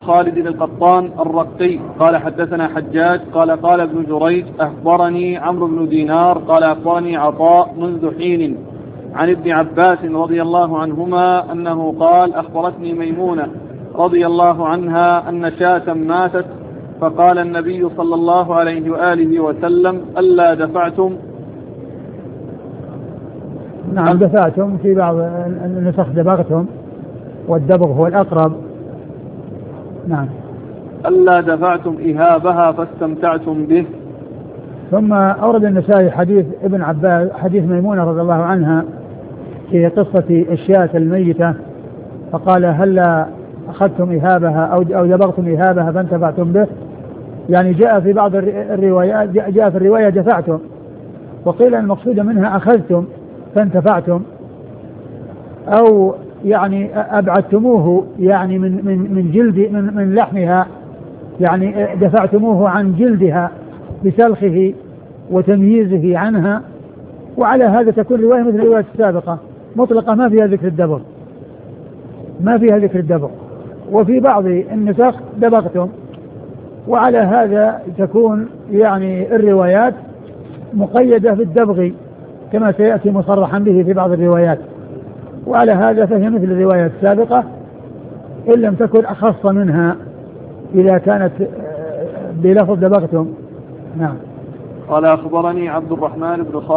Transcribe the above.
خالد القطان الرقي قال حدثنا حجاج قال ابن جريج أخبرني عمرو بن دينار قال أخبرني عطاء منذ حين عن ابن عباس رضي الله عنهما أنه قال أخبرتني ميمونة رضي الله عنها أن شاة ماتت فقال النبي صلى الله عليه وآله وسلم ألا دفعتم. نعم دفعتم، في بعض النسخ دبغتم، والدبغ هو الأقرب. نعم. ألا دفعتم إهابها فاستمتعتم به. ثم أورد النسائي حديث ابن عباس حديث ميمونة رضي الله عنها في قصة الشاة الميتة، فقال هلا أخذتم إهابها أو دبغتم إهابها فانتفعتم به، يعني جاء في بعض الروايات جاء في الرواية دفعتم، وقيل المقصود منها أخذتم فانتفعتم، أو يعني أبعدتموه يعني من جلد من لحمها، يعني دفعتموه عن جلدها بسلخه وتمييزه عنها. وعلى هذا تكون رواية مثل الرواية السابقة مطلقة ما فيها ذكر الدبغ، وفي بعض النسخ دبغتم، وعلى هذا تكون يعني الروايات مقيدة بالدبغ كما سيأتي مصرحا به في بعض الروايات، وعلى هذا فهي مثل الرواية السابقة إن لم تكن أخص منها إذا كانت بلفظ دبغتم. نعم. قال أخبرني عبد الرحمن بن